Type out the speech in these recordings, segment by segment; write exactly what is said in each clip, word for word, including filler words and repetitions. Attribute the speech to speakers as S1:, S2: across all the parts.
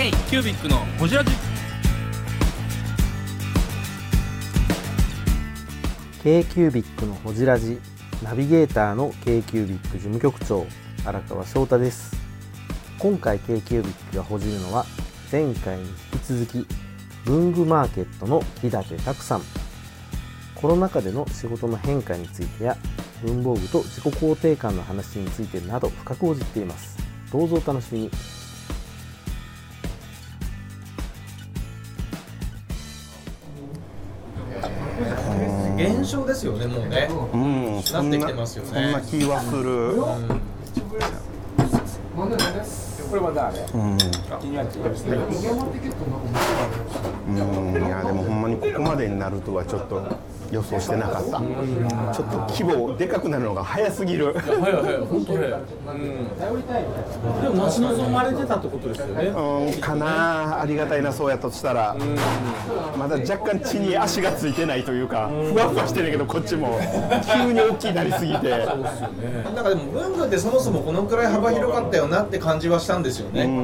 S1: K キュービックのホジラジ
S2: K キュービックのほじラジナビゲーターの K キュービック事務局長荒川翔太です。今回 K キュービックがほじるのは前回に引き続き文具マーケットの日立拓さん。コロナ禍での仕事の変化についてや文房具と自己肯定感の話についてなど深く報じています。どうぞお楽しみに。
S3: 現象ですよね、もうね、
S4: うん、
S3: なってきてますよね。
S4: そんな気はする。
S5: これは誰？
S4: うん、うん、いやでもほんまにここまでになるとはちょっと予想してなかった。ちょっと規模でかくなるのが早すぎる。
S1: はいはい、本当ね。うん。でも待ち望まれてたってことですよね。
S4: うん、かな、ありがたいな、そうやとしたら。まだ若干地に足がついてないというか、ふわふわしてるけどこっちも急に大きくなりすぎて。
S3: なんかでも文具ってそもそもこのくらい幅広かったよなって感じはしたんですよね。うん、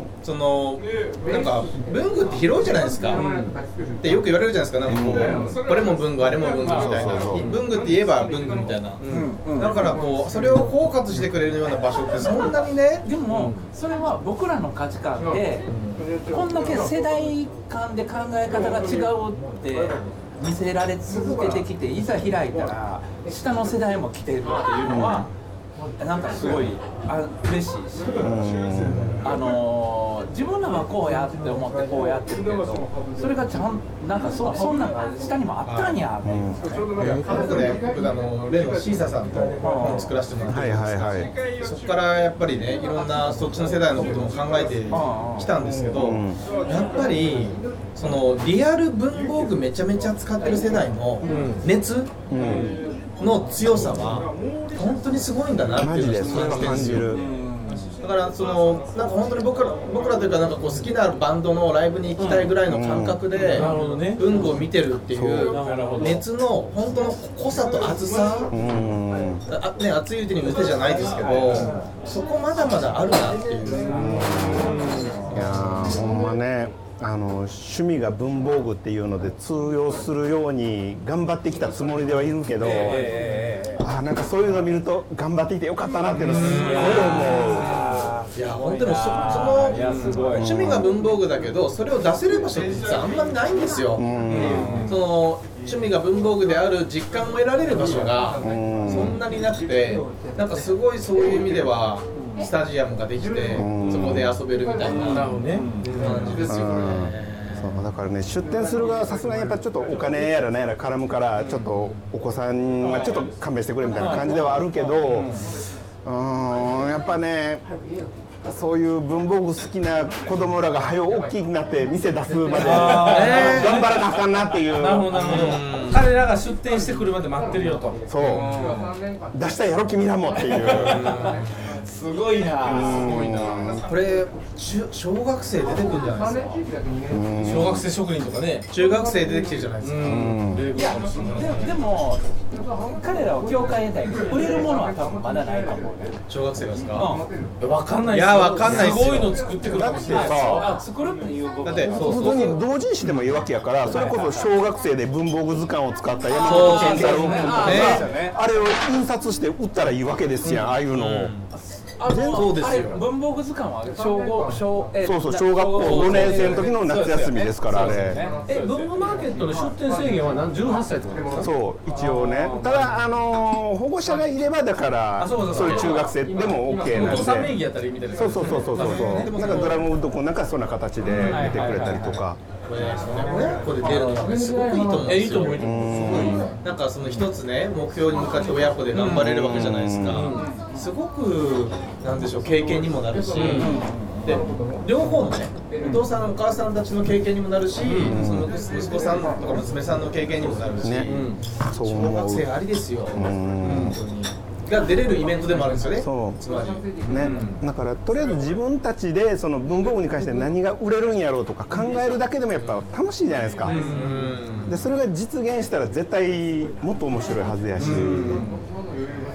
S3: そのなんか文具って広いじゃないですか。ってよく言われるじゃないですか。なんかこうこれも文具あれも文具みたいな。文具って言えば文具みたいな。だからこうそれを包括してくれるような場所ってそんなにね。
S5: でもそれは僕らの価値観でこんだけ世代間で考え方が違うって見せられ続けてきて、いざ開いたら下の世代も来てるっていうのはなんかすごいあ嬉しいし、あのー、自分らはこうやって思ってこうやってるけど、それがちゃんなんか そ, そんなんが下にもあったんやって、うん、
S3: 僕ね、僕あの例のシーサさんと作らせてもらってるんですが、はいはいはい、そこからやっぱりね、いろんなそっちの世代のことも考えてきたんですけど、うん、やっぱりそのリアル文房具めちゃめちゃ使ってる世代の熱、うんの強さは本当にすごいんだなっていうのを感じてるんですよ。だからそのなんか本当に僕ら僕らというかなんかこう好きなバンドのライブに行きたいぐらいの感覚で文具を見てるっていう熱の本当の濃さと厚さ、あね、熱いうちに打てじゃないですけど、そこまだまだあるなっていう。い
S4: やーほんまね。あの趣味が文房具っていうので通用するように頑張ってきたつもりではいるけど、えー、あなんかそういうのを見ると頑張ってきてよかったなっていうのすごい思う。
S3: いや本当に そ, そのいやすごい趣味が文房具だけどそれを出せる場所って実はあんまりないんですよ。うんその趣味が文房具である実感を得られる場所がそんなになくて、なんかすごいそういう意味ではスタジアムができてそこで遊べるみたいな感じですよね。
S4: そうだからね、出店する側はさすがにやっぱちょっとお金やらなんやら絡むからちょっとお子さんはちょっと勘弁してくれみたいな感じではあるけど、うーんやっぱねそういう文房具好きな子供らが早大きくなって店出すまで頑張らなあかんなっていう。
S1: なるほどなるほど。彼らが出店してくるまで待ってるよと。
S4: そう出したらやろ君らもっていう。
S1: すごいな。すごいな。
S3: これ小学生出てくるんじゃないですか。
S1: 小学生職人とかね。
S3: 中学生出てきてるじゃないですか。
S5: いやで, でも彼らは業界得たいけど売れるものは多分まだないと思う。
S3: 小学生ですか。
S1: うん、分かんない。
S3: いや分かんないですよ。
S1: すごいの作ってくるかもしれない。
S5: あ作るっていう部分。
S3: だって
S4: そうそうそう同人誌でもいいわけやから、それこそ小学生で文房具図鑑を使った山本健太郎君とかあれを印刷して売ったらいいわけですやん、ああいうのを。
S5: あそうですよ。文房具図鑑は小五小え
S4: そうそう小学校ごねん生の時の夏休みですからあれ。
S1: え文具マーケットの出店制限は何じゅうはっさいとかですか。
S4: そう一応ね。ただあのー、保護者がいればだからそういう中学生でも OK なんで。お
S1: 父さん名義やったらいいみたいな。
S4: そうそうそうそうそうそう。なんかドラゴンウッド君なんかそんな形で出てくれたりとか。
S3: これ親子で出るのがすごくいいと思うんですよ。なんかその一つね目標に向かって親子で頑張れるわけじゃないですか。すごくなんでしょう経験にもなるし、で両方のねお父さんお母さんたちの経験にもなるし、その息子さんとか娘さんの経験にもなるし、ね、小学生ありですよ。本当に。が出れるイベントでもあるんですよね。
S4: そうつまりね、だからとりあえず自分たちでその文房具に関して何が売れるんやろうとか考えるだけでもやっぱ楽しいじゃないですか。でそれが実現したら絶対もっと面白いはずやし、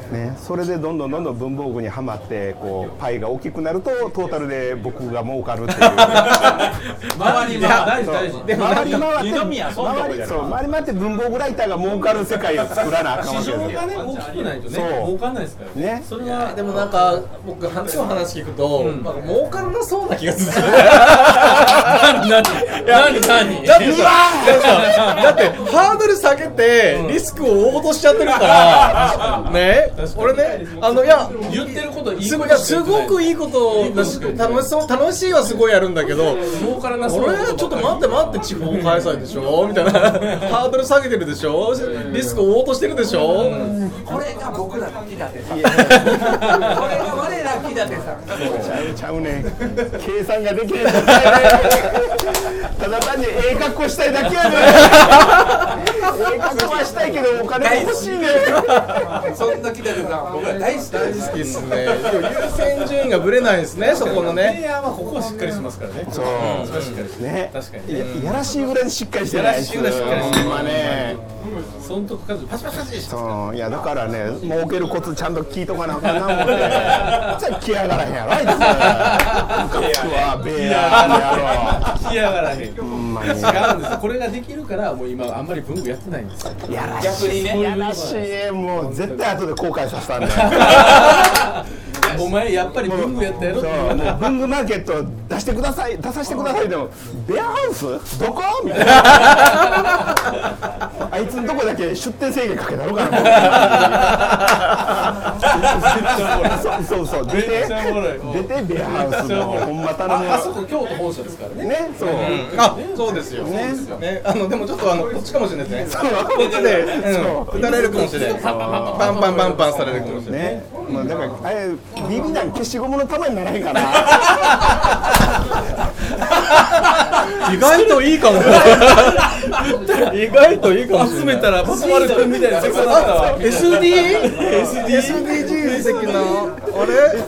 S4: ね、それでどんどんどんどん文房具にはまってこうパイが大きくなるとトータルで僕が儲かるっていう
S5: 回り回
S1: 大事大事。
S4: で回り回って
S5: 二宮そんなこと
S4: 回り
S5: や
S4: そう回り回って文房具ライターが儲かる世界を作らなあかんわけ
S1: 市場
S4: ですよ
S1: がね大きくないとね
S4: そう
S1: 儲かんないですからね。
S4: ね
S1: それは
S3: でもなんか僕今日話聞くと、なんか儲からなそうな気がする。
S1: 何何何何。
S3: だってさ、だってハードル下げてリスクを落としちゃってるからね。俺ね、あのいや
S1: 言ってることいい
S3: すごいいや
S1: ことしか
S3: す
S1: 言ってない
S3: ごくいいことだし楽しそう楽しいはすごいやるんだけど、
S1: 儲からなそう
S3: 俺ちょっと待って待って地方開催でしょみたいなハードル下げてるでしょリスクを落としてるでしょ。
S5: これが僕らの木立さんこれが我ら木立さん
S4: ちゃうちゃうね計算ができないだけやねただ単にええ格好したいだけやねええ格好はしたいけどお金も欲しいね
S5: そんな木立さん僕ら大好き
S3: 大好きですね。優先順位がぶれないですねそこの
S1: プレイ
S3: ね。
S1: ヤーはここはしっかりしますからね。
S4: そう
S1: それはしっかりして
S4: ね
S1: 確かに。
S4: ややらしいぐらいしっかりしてないです
S3: やらしいぐらいしっかりしてる
S4: ほんまね
S1: 損得数パチパチパチして
S4: そういやだからね儲けるコツちゃんと聞いとかなあかんな思ってじゃあ来やがらへんやろあいつムカつくわベアや
S1: 来やがらへん。
S4: ろほんまに
S1: 違うんですよ。これができるからもう今あんまり文具やってないんですよ。
S4: やらし
S5: 逆にね
S4: いやらしいもう絶対後で後悔させたんだよ
S1: お前やっぱり文具やったやろって言わ
S4: そう
S1: ない。
S4: 文具マーケット出してください出させてくださいでもベアハウスどこみたいなあいつのとこだけ出店制限かけたろかなそうそうそう出て
S1: めっちゃおもろい。
S4: 出てベアハウスのほんま頼む
S1: あそこ京都本社ですからね。
S4: ねそう
S3: あ、そうですよ。
S4: ね
S3: ね、あのでもちょっとあのこっちかもしれないですね。
S4: そう
S3: こっちで、
S4: そう
S3: うん、打たれるかもしれない。バンバンバンバンされるかもしれない。
S4: ねもうだからあれビビ弾消しゴムの玉にならへんかな
S3: 意外といいかも。意外といいかもしれない。
S1: 集めたらパスワル君みたいなセクサだったわ。
S3: エスディー？エスディージー 的なあれ？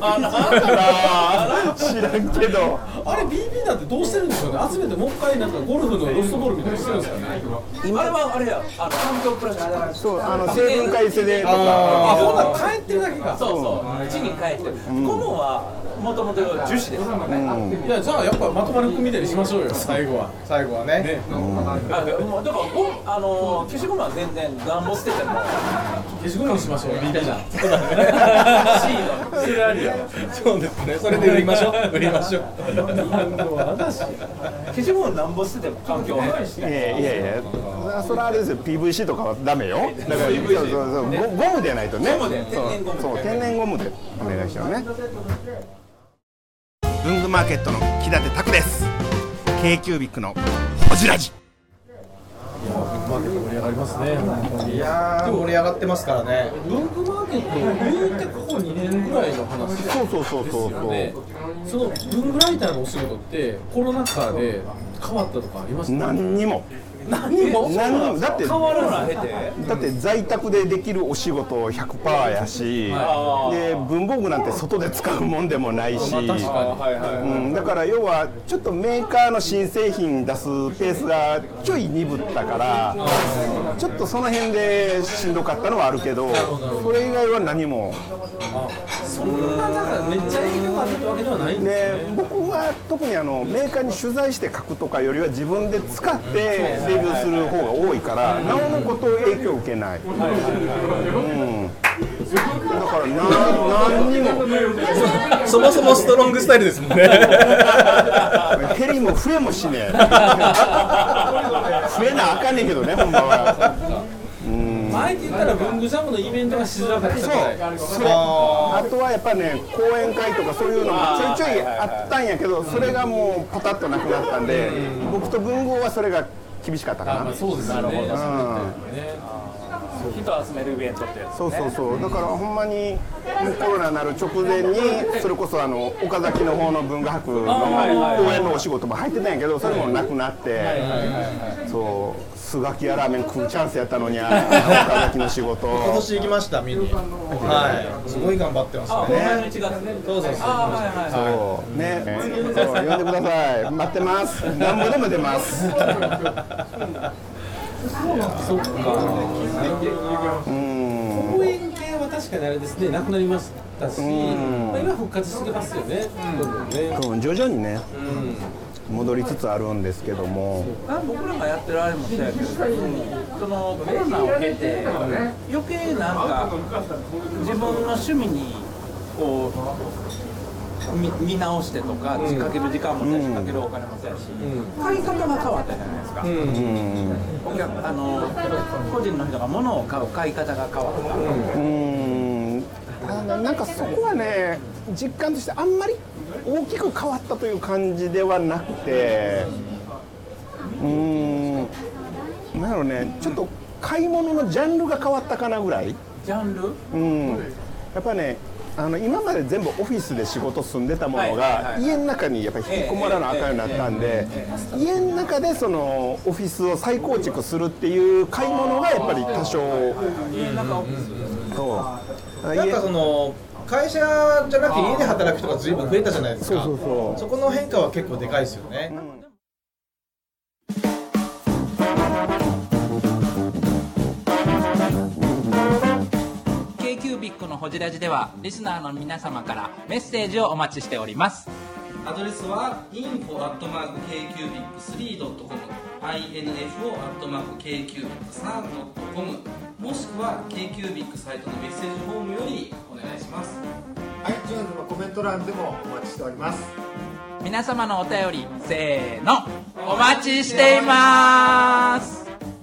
S4: 知らんけど
S1: あれ ビービー なんてどうしてるんでしょうね。集めてもう一回なんかゴルフのロストボールみたいにしてるんですかね。
S5: あれはあれやあの環境プラスチック
S4: そうあの成分解性でと
S1: あ、
S4: か
S1: ほんなら帰ってるだけか。
S5: そうそう地に帰ってるゴムはもともと樹脂ですよね
S1: いやじゃあやっぱまとまる君みたいにしましょうよ。最後は。
S3: 最後はね。
S1: ね。
S5: あもうだからゴムあの消しゴムは全然暖房捨てても
S1: 消しゴムにしましょう。ビービーじゃん。
S5: シード
S1: それあるよ。
S3: そうですね。それで売りましょう。売りましょう。
S5: 消しゴム暖房捨てても環境はないし
S4: いやいやいやそれはあれですよ ピーブイシー とかはダメよだからそうそうそうゴゴムでないとね
S5: ゴムで天然ゴム
S4: そうそう天然ゴムでお願いしようね文具マーケットの木立拓です k ーキュービックのホジラジ
S1: マーケット盛り上がりますね。
S3: いやー盛り上がってますからね。
S1: 文具マーケット言うてここにねんぐらいの話です
S4: そうそうそうそう
S1: よね。その文具ライターのお仕事ってコロナ禍で変わったとかありますか？
S4: 何にも
S1: 何も
S4: 何にもだって
S5: 変わらない経て
S4: だって在宅でできるお仕事 ひゃくパーセント やし、で文房具なんて外で使うもんでもないし、
S1: まあ確かに。
S4: うん、だから要はちょっとメーカーの新製品出すペースがちょい鈍ったからちょっとその辺でしんどかったのはあるけどそれ以外は何も
S1: そんなだからめっちゃ影響があったわけではないんで
S4: で僕は特にあのメーカーに取材して書くとかよりは自分で使ってレビューする方が多いからなおのこと影響を受けない、うんだからな何にも
S3: そもそもストロングスタイルですもんね。
S4: 減りも増えもしねえ増えなあかんねんけどねほんまは
S1: 前って言ったら文具ジャムのイベントがしづらかったじゃない。
S4: それあとはやっぱね講演会とかそういうのもちょいちょいあったんやけどそれがもうポタッとなくなったんで僕と文豪はそれが厳しかったかな
S1: まあそうですよね。
S5: 人集めるイベントってやつ
S4: そうそうそうだからほんまにコロナになる直前にそれこそあの岡崎の方の文学博の講演のお仕事も入ってたんやけどそれもなくなってそうスガキやラーメン食うチャンスやったのに岡崎の仕事
S3: 今年行きました見に。はい。すごい頑張ってます
S5: あ、
S3: ね。
S5: ほんまにいちがつね
S3: そうそうそう。
S5: あ、はいはいはい
S4: そうねそう呼んでください待ってます何ぼでも出ます
S1: そっか。
S4: うん
S1: 講演系は確確かにあれですね、なくなりましたし、
S4: うん
S1: まあ、今復活してますよね、どんどんね。
S4: うん徐々にね
S1: うん
S4: 戻りつつあるんですけども、
S5: あ僕らがやってるあれもそうやけど、そのコロナを経て余計なんか自分の趣味にこう見, 見直してとか、仕掛ける時間もそうやし、かけるお金もそうやし、
S1: うん
S5: 買い方が変わったじゃないですか。
S1: うん
S4: うん
S5: お客あの個人の人が物を買う買い方が変わった。
S4: うんななんかそこはね実感としてあんまり大きく変わったという感じではなくて、うーんなんだろうね、ちょっと買い物のジャンルが変わったかなぐらい。
S5: ジャンル
S4: うんやっぱねあの今まで全部オフィスで仕事住んでたもの
S5: はいはいはい
S4: が家の中にやっぱり引き込まれなあかんようになったんで、家の中でそのオフィスを再構築するっていう買い物がやっぱり多少
S5: 家の中オフィス
S4: そう
S3: なんかその会社じゃなくて家で働く人がずいぶん増えたじゃないですか。
S4: そうそうそう
S3: そこの変化は結構でかいですよね。
S5: k q b i c のほじラジではリスナーの皆様からメッセージをお待ちしております。
S6: アドレスは インフォ アットマーク ケーキュービックスリー ドットコム インフォ アットマーク ケーキュービックスリー ドットコム もしくは KQBIC サイトのメッセージフォームよりお願いします。
S7: iTunes のコメント欄でもお待ちしております。
S5: 皆様のお便りせーのお待ちしています。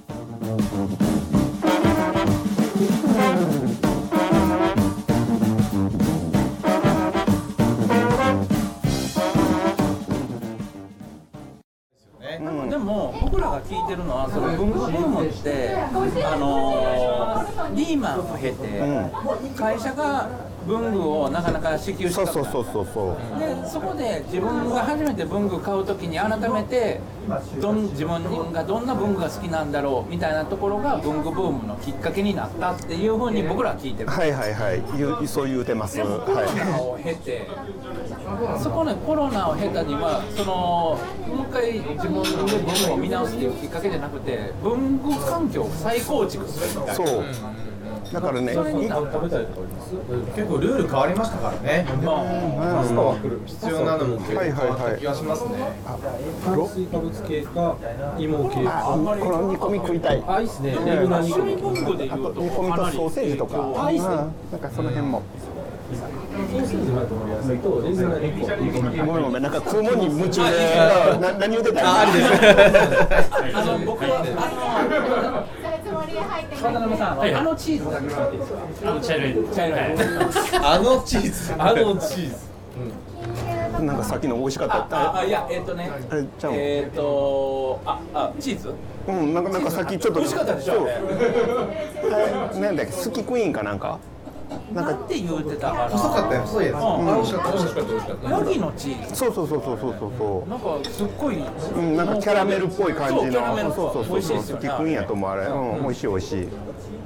S5: でも僕らが聞いてるのはその文具ブームってあのー、リーマンを経て会社が文具をなかなか支給しなかった。
S4: そうそうそうそう
S5: でそこで自分が初めて文具買うときに改めてどん自分がどんな文具が好きなんだろうみたいなところが文具ブームのきっかけになったっていうふうに僕らは聞いてる。
S4: はいはいはい言うそう言うてます。
S5: でもコロナ
S4: は
S5: を経て、そこねコロナを経たにはそのもう一回自分で文具を見直すっていうきっかけじゃなくて文具環境を再構築するみたいな。
S4: いそうだからね
S5: それになった
S1: 食べたりとかあります？
S3: 結構ルール変わりましたからね。
S1: パスタは来る。
S3: 必要なのも結構変わった気がしますね。
S1: 炭水化物系か芋系か。
S4: この煮込み食いたい。
S1: あ、いいっすね。レギュラー煮込み。
S5: 文具で言うと
S4: 煮込みとソーセージとか、
S1: あいいっすね
S4: うんなんかその辺も。
S1: ソーセージの野菜とレギュラー煮込み。
S4: ごめんごめんなんか食うもんに夢中でな何言うてた
S3: あ、ありです。
S5: あの僕はあの渡辺さん、あのチーズだけもらっていいですか？あの茶色い茶色い。
S3: あのチーズ。
S1: あのチーズ。
S4: なんかさっきの美味しかった。
S5: ああいやえっ、ー、とね
S4: あれちゃうの
S5: えっ、ー、とああチーズ
S4: うんなんかなんかさっきちょっと
S5: 美味しかったでしょ
S4: そう
S5: あれ
S4: はいなんだっけスキクイーンかなんか
S5: なんて言うてたかな。
S3: 細かったよ、細いやつ。
S5: うん
S3: あ、美味しかった、美味しかった、美味しかった。
S5: ヤギのチーズ
S4: そうそうそうそうそうそうそ
S5: なんかすっごい、
S4: ううんなんかキャラメルっぽい感じ
S5: そうキャラメル
S4: のそうそうそう
S5: 美味しい
S4: そう
S5: ですよね
S4: スキクイーンやと思うあれうん美味しい美味しい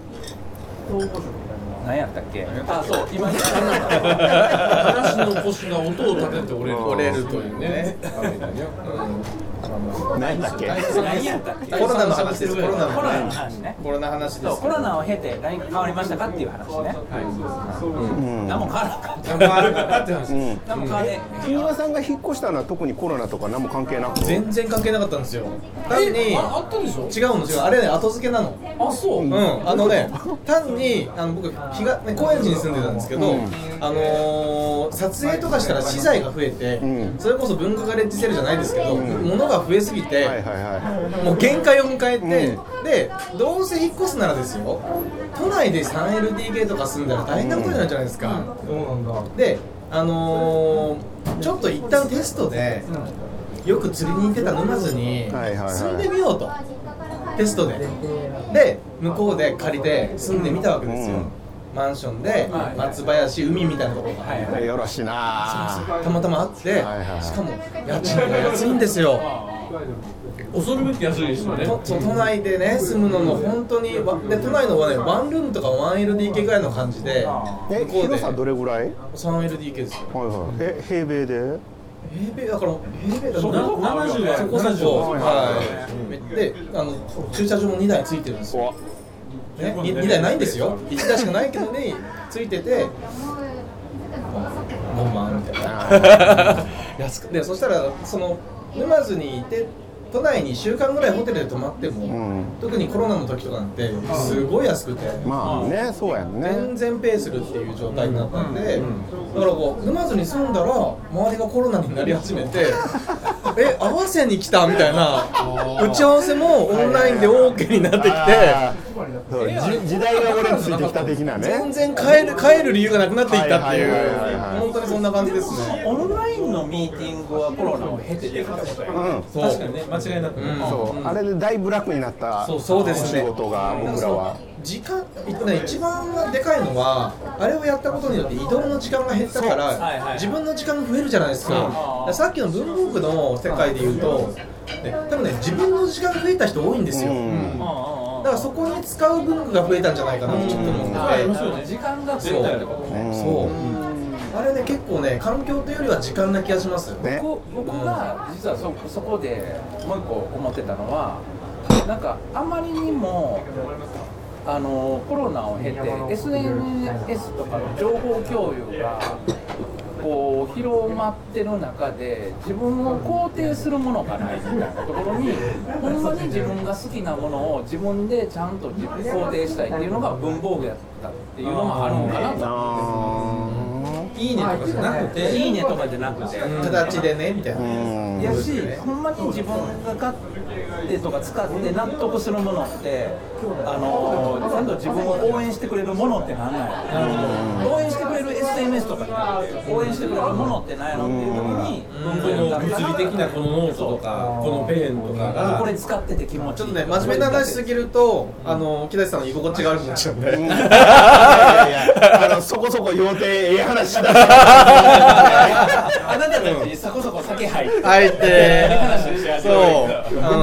S5: 何やったっけ？あそう今
S1: 話の腰が音を立てて折れる。
S3: 折れるというね。
S4: 何だっけ
S5: 何やったっけ？
S3: コロナの話です。コロナの
S5: コロナの
S3: 話。
S5: 話ね。
S3: コロナ話です。
S5: そうコロナを経て何変わりましたかっていう話ね。
S4: うん
S5: 何も変わらなかった。
S1: 変わるかなって話。
S4: うん
S5: 何も変われ。
S4: 木村さんが引っ越したのは特にコロナとか何も関係なく
S3: 全然関係なかったんですよ。単に、
S1: あ、あったでしょ？
S3: 違うの違う。あれね、後付けなの。
S1: あ、そう。
S3: うん、あのね、単にあの僕日が、ね、高円寺に住んでたんですけど、
S4: うん
S3: あのー、撮影とかしたら資材が増えて、
S4: うん
S3: それこそ文具ガレッジセールじゃないですけど、物が増えすぎて、
S4: はいはいは
S3: もう限界を迎えて、でどうせ引っ越すならですよ、都内で スリーエルディーケー とか住んだら大変なことになるじゃないですか。
S1: そうなんだ。
S3: で、あのー、ちょっと一旦テストで、よく釣りに行ってた沼津に
S4: はいはいはい
S3: 住んでみようと、テストでで向こうで借りて住んでみたわけですよ、
S4: うん
S3: マンションで松林海みたいなところが、
S4: いよろしいな
S3: たまたまあって、
S4: はいはい
S3: しかも家賃が安いんですよ。
S1: 恐るべき安いですよね。
S3: と都内でね住むのも本当にわで都内のはねワンルームとか ワンエルディーケー ぐらいの感じで
S4: え
S3: 向こう
S4: 広さど
S3: で
S4: れぐらい
S3: スリーエルディーケー ですよ。
S4: はいはいえ平米で
S3: 平米だから平米だ
S1: そ
S3: から
S1: こななじゅう
S3: そこそこ
S4: はい
S3: はいであの駐車場もにだいついてるんですよ。 ね、にだいないんですよ、いちだいしかないけどね、ついてて、ごまんみたいな、安くで、そしたら、その沼津にいて、都内にいっしゅうかんぐらいホテルで泊まっても、うん、特にコロナの時とかなんて、すごい安くて、
S4: まあね、そうやんね、
S3: 全然ペイするっていう状態になったんで、だからこう、沼津に住んだら、周りがコロナになり始めて、え、合わせに来たみたいな、打ち合わせもオンラインで OK になってきて、
S4: 時代が俺についてきた的なね、
S3: 全然帰る、帰る理由がなくなっていったっていう、本当にそんな感じですね。
S5: オンラインのミーティングはコロナを経てできたことや、
S1: うん、確かにね、間違いなく、うん、
S4: そう、あれでだいぶ楽になった
S3: そうそうですね、
S4: 仕事が僕らは。
S3: 時間、一番でかいのは、あれをやったことによって移動の時間が減ったから、はいはい、自分の時間が増えるじゃないですか。うん、さっきの文房具の世界で言うと、ね、多分ね、自分の時間が増えた人多いんですよ。うん、だからそこに使う文具が増えたんじゃないかなとちょっと思って、
S5: 時間が増えたってことね。
S3: そう、そう、あれね、結構ね、環境というよりは時間な気がします。
S5: ね、僕, 僕が実は そ, そこでもう一個思ってたのは、なんかあまりにもあのコロナを経て エスエヌエス とかの情報共有がこう広まってる中で、自分を肯定するものがないみたいなところに、ほんまに自分が好きなものを自分でちゃんと自分肯定したいっていうのが文房具やったっていうのもあるのかなと思って。
S1: いいねとかじゃなくて、
S5: いいねとかじゃなくて、
S3: 形でねみたいな。
S5: やし、ほんまに自分が買ってとか使って納得するものって、あのちゃんと自分を応援してくれるものってなんないの？応援してくれる エスエヌエス とかじゃなくて、応援してくれるものってなんやろっていうところに、
S1: 物理的なこのノートとか、このペンとかが、
S5: これ使ってて気持ちいい。
S3: ちょっとね、真面目な話しすぎると、あの木梨さんの居心地が悪くなっちゃうんで。いやい
S4: や、あのそこそこ要点ええ話しだ。
S5: あなたたちそこそこ酒入って
S3: 入って
S4: そう、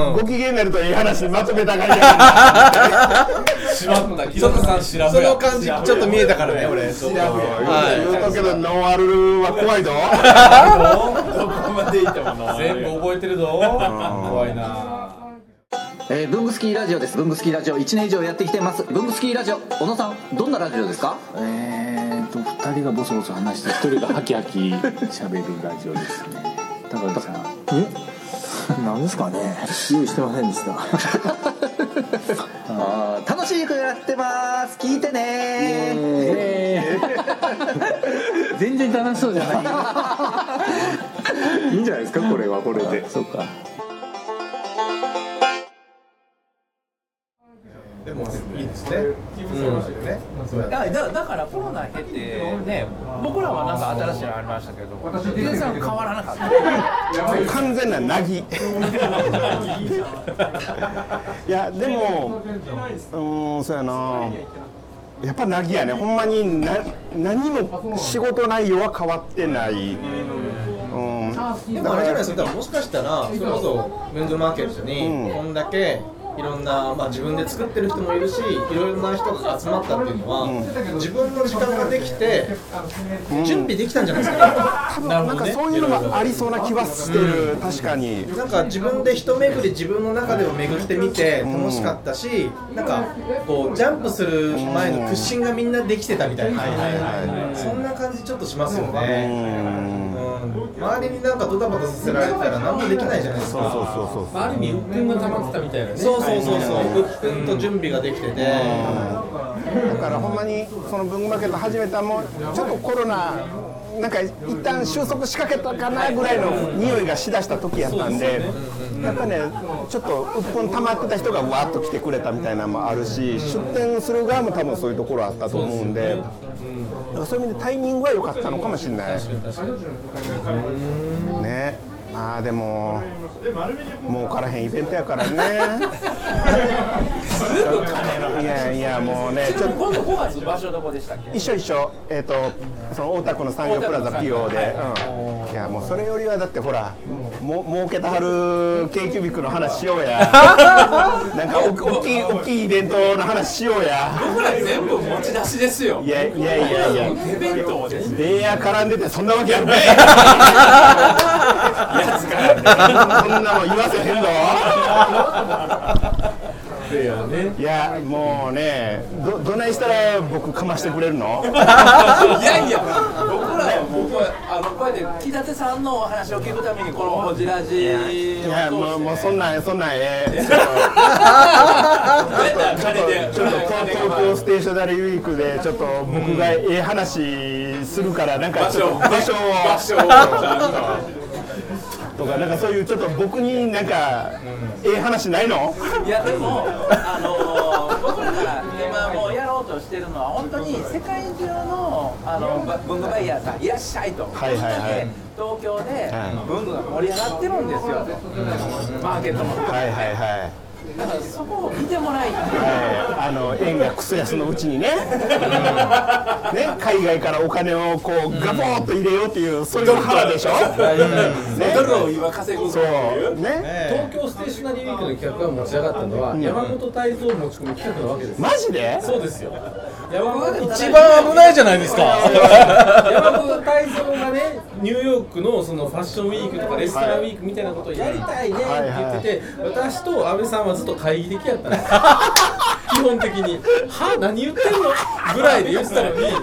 S4: ご機嫌になるといい話まとめた感じ。
S1: しまった木里さん知らん。
S3: その感じちょっと見えたからね、俺。
S4: 知らん。言うとけどノンアルは怖いぞ。
S1: どこまで行ってもノンアル。全部覚えてるぞ。怖いな。
S8: えー、ブングスキーラジオです。ブングスキーラジオいちねん以上やってきてます。ブングスキーラジオ、小野さん、どんなラジオですか？
S9: えーとふたりがボソボソ話してひとりがハキハキ喋るラジオですね。高橋さん、えなんですかね、用意してませんでした
S8: あ楽しくやってます、聞いてね
S9: 全然楽しそうじゃないいいんじゃないですか、これはこれで。そうか。
S3: でもいいですね。うん、
S5: だ, だ, だからコロナ経てね、僕らはなんか新しいのありましたけど、ヒデさん変わらなかった。
S4: 完全ななぎ。いやでも、うん、そうやな。やっぱなぎやね。ほんまにな何も仕事内容は変わってない。
S3: うん、でもあれじゃないですか、もしかしたらそれこそ文具マーケットにこんだけいろんな、まあ、自分で作ってる人もいるし、いろいろな人が集まったっていうのは、うん、自分の時間ができて、うん、準備できたんじゃないですかね。
S4: 多分なんかそういうのがありそうな気はしてる、うん、確かに。
S3: なんか自分で一巡り自分の中でも巡ってみて楽しかったし、うん、なんかこうジャンプする前の屈伸がみんなできてたみたいな、そんな感じちょっとしますよね。周りになんかドタバタさせられたら何もできないじゃないですか。
S4: そうそうそうそう。
S1: ある意味鬱憤が溜まってたみたいなね。
S3: そうそうそうそう。鬱憤と準備ができてて。だ
S4: からほんまにその文具マーケット始めたもちょっとコロナなんか一旦収束しかけたかなぐらいの匂いがしだした時やったんで、やっぱねちょっと鬱憤溜まってた人がわーっと来てくれたみたいなのもあるし、出店する側も多分そういうところあったと思うんで。そういう意味でタイミングは良かったのかもしれないね。まあでも儲からへんイベントやからねいやいやもうねちょっと
S5: 今度ごがつ場所どこでしたっけ？
S4: 一緒一緒、えっとその大田区の産業プラザ ピーオー で、うん、いやもうそれよりはだってほらも儲けたはる K キュービックの話しようやなんか大きい大きいイベントの話しようや。
S5: 僕ら全部持ち出しですよ。
S4: いやいやいやいや
S5: イベントです。
S4: レイヤー絡んでてそんなわけあるね
S5: やつから
S4: そんなの言わせへんぞ
S1: プレイヤーね。
S4: いやもうね、どどないしたら僕かましてくれるの？
S5: いやいや、僕らはもうあのこうやって木立さんのお話を聞くためにこのホジラジ
S4: いやもうもうそんなんそんなんええ。ちょっと東京ステーショナリーウィークでちょっと僕がええ話するからなんかちょっと場所をとかなんかそういうちょっと僕になんかええ話ないの？
S5: いやでもあの僕らが今もうやろうとしてるのは本当に世界中のあの文具バイヤーさんいらっしゃいと、
S4: はいはいはい、
S5: 東京で文具が盛り上がってるんですよ、マーケットも。
S4: はいはいはい。
S5: だからそこを見てもらいたい、
S4: はい、あの円がクソ安のうちにね、ね海外からお金をこうガボーっと入れようっていうそういう腹でしょ。
S5: ドルを今稼ぐ
S4: そうね。
S1: 東京ステーショナリーウィークの企画が持ち上がったのは、うん、山本泰造持ち込み企画なわけです。
S4: マジで？
S1: そうですよ。山本
S3: 一番危ないじゃないですか。
S1: 山本泰造がね、ニューヨークのそのファッションウィークとかレストランウィークみたいなことをやりたいねって言ってて、私と安倍さんはずっと会議的やったんです基本的には何言ってんのぐらいで言ってたのに、うん、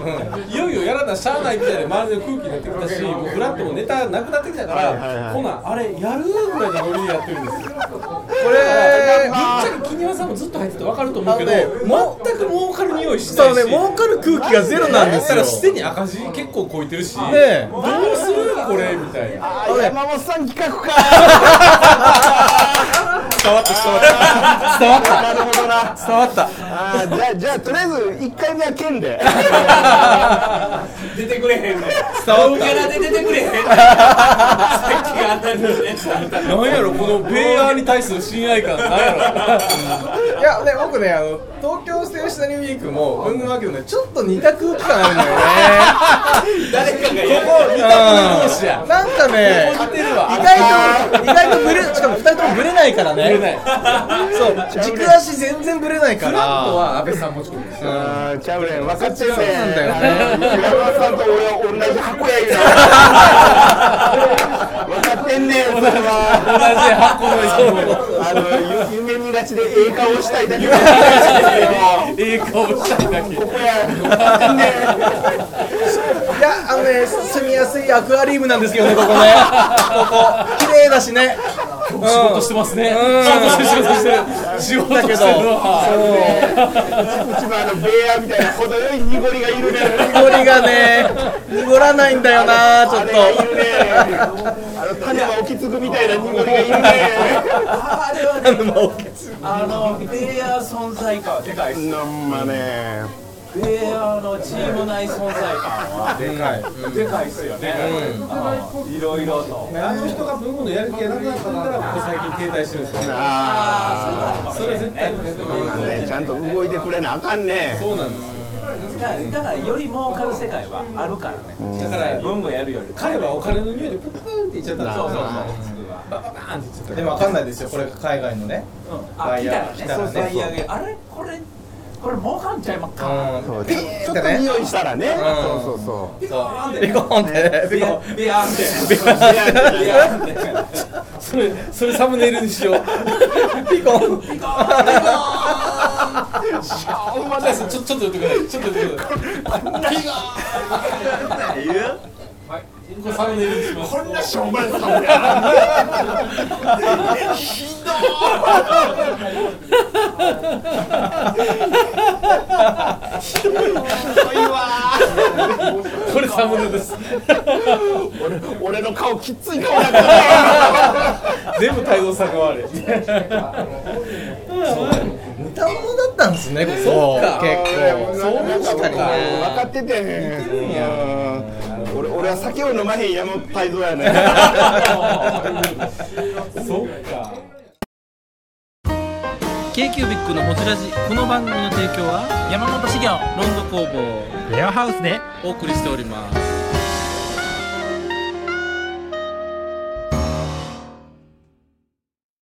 S1: いよいよやらなしゃあないみたいな周りの空気になってきたし、もうフラットもネタなくなってきたから、はいはいはい、ほなあれやるぐらいのノリでやってるんですよ。これぶっちゃけ木庭さんもずっと入ってて分かると思うけど、ね、全く儲かる匂いしないし、
S3: そうね、儲かる空気がゼロなんですよ。
S1: だからすでに赤字結構こいてるし、ね、どうするこれみたいな。
S4: あ山本さん企画か
S3: 伝わった伝わった伝わった
S4: なるほどな、
S3: 伝わった。
S4: あじゃあじゃあとりあえずいっかいめは剣で
S5: 出てくれへんねん。
S3: 伝わった。
S5: キャラで出てくれへんねん。さっきがあんなにね。
S1: なんやろこのベイヤーに対する親愛感なんやろ。
S3: いやね、僕ね、あの東京ステーショナリーウィークも文具マーケットね、ちょっと似た空気感あるんだよね。
S5: 誰かがやる。
S3: ここ似た者同士や。なんかね、意外と意外とブレ、しかもふたりともブレないからね。ブレない。そう、軸足全然ブレないから。
S1: フラットは安倍さん持ち込みですよ。
S4: あー、ちゃうねん、分かってるねん。
S3: そうなんだよね。
S4: 山本さんと俺は同じ箱や言うな。分かってんねん、それは。
S1: 同じ箱の
S4: あの夢見がちでええ顔したいだけ。
S1: ええ顔したいだけ。
S4: ここや、分かってんねん。
S3: いや、あのね、住みやすいアクアリウムなんですけどね、ここね。ここ綺麗だしね。
S1: 仕事してますね。仕事してる仕事してる。仕事してる。
S4: うちもあのベーヤーみたいな程よい濁りがいるね。
S3: 濁りがね、濁らないんだよな、ちょっと。
S4: あれがいるね。あの種が起きつくみたいな濁りがいるね。
S5: あれはね、あのベーヤー存在感はでかいっす。
S4: なんまね。
S5: ベーヤーのチーム内存在感はでかい、うん、でかいっすよね。いろいろと。
S1: あの人が文具のやる気がなくなったからここ最近停滞してるんですよね。
S4: あ
S1: あ、それは絶対ね。
S4: ちゃんと動いてくれなあかんね。
S1: そうなんです。
S5: だから、だからより儲かる世界はあるからね。だから文具やるより
S1: 彼はお金の匂いでププーンっていっちゃったんですよ。そうそうそう。バババーンっていっちゃった。
S3: でもわかんないですよ、これ海外のね。
S5: あ、来たらね、そうそう、あれこれ。これ儲かんちゃいまっか。
S4: そうちょっと匂いしたらね。そうそうそう。
S3: ピコーンってピコーンって
S5: ビヤビヤンって
S3: ビヤンって。
S1: それそれサムネイルにしよう。
S3: ピコーン
S5: ピコーンピコー
S1: ン。ちょちょっと言ってくれ。ちょっと言ってくれ。ピコーン。はい。これサムネイルにします。
S4: こんなしょうもないサムネイル。ひどい。
S1: これサムネです。
S4: 俺俺の顔きつい顔だった。
S1: 全部太蔵さんが悪い。
S3: 似たものだったんですね、ここ。
S1: そうか。
S3: 結構。
S1: そう確かに
S4: 分かってて。俺俺は酒を飲まへん山本泰造やね。
S1: そうか。
S6: k q b i c のホジラジ、この番組の提供は山本資源ロンド工房レアハウスでお送りしております。